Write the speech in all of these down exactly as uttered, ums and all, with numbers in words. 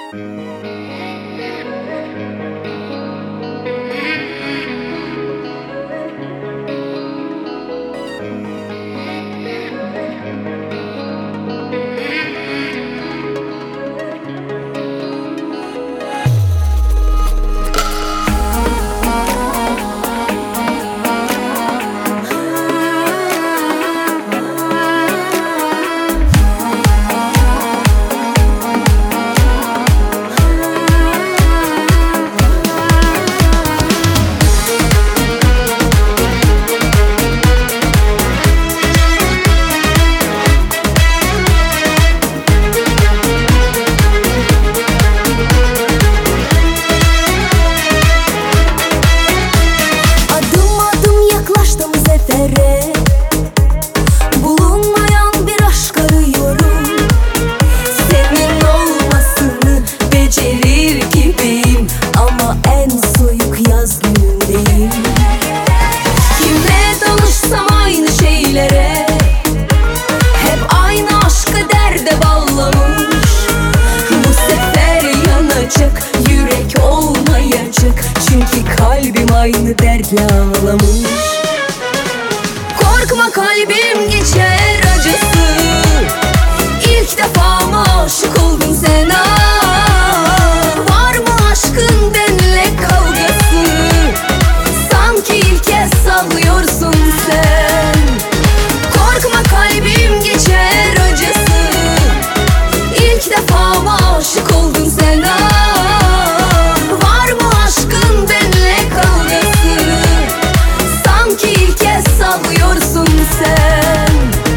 Aynı dertle ağlamış. Korkma kalbim geçer acısı. İlk defa mı aşık oldun sen? Ah, var mı aşkın benle kavgası? Sanki ilk kez sallıyorsun sen. Korkma kalbim geçer acısı. İlk defa mı aşık oldun sen? Ah, var mı aşkın benle kavgası? Sanki ilk kez sallıyorsun sen.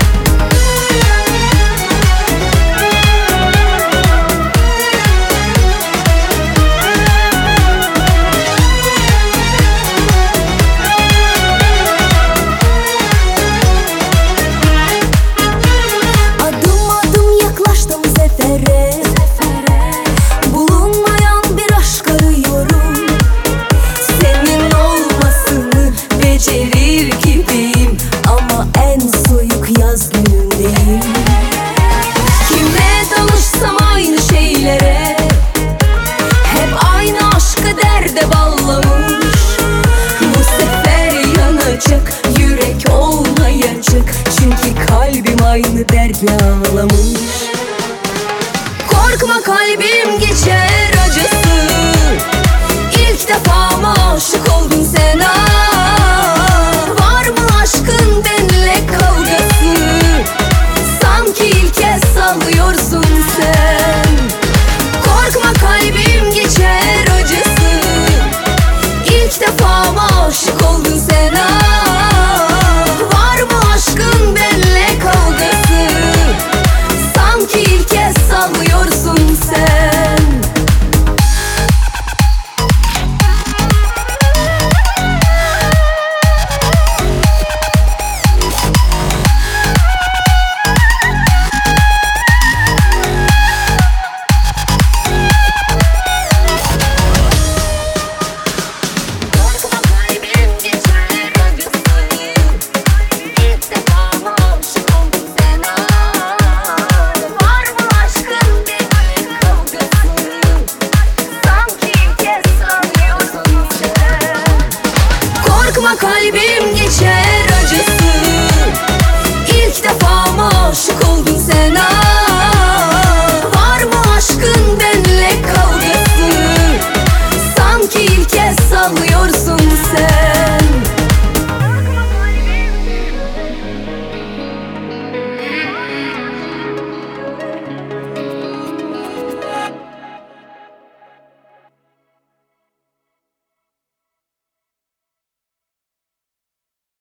Adım adım yaklaştım zefere. Bulunmayan bir aşk arıyorum. Senin olmasını becerir gibiyim, ama en soyuk yaz günündeyim. Kimle tanışsam aynı şeylere, hep aynı aşkı derde bağlamış. Bu sefer yanacak yürek olmayacak, çünkü kalbim aynı dertle ağlamış. Korkma kalbim geçer acısı. İlk defa mı aşık oldun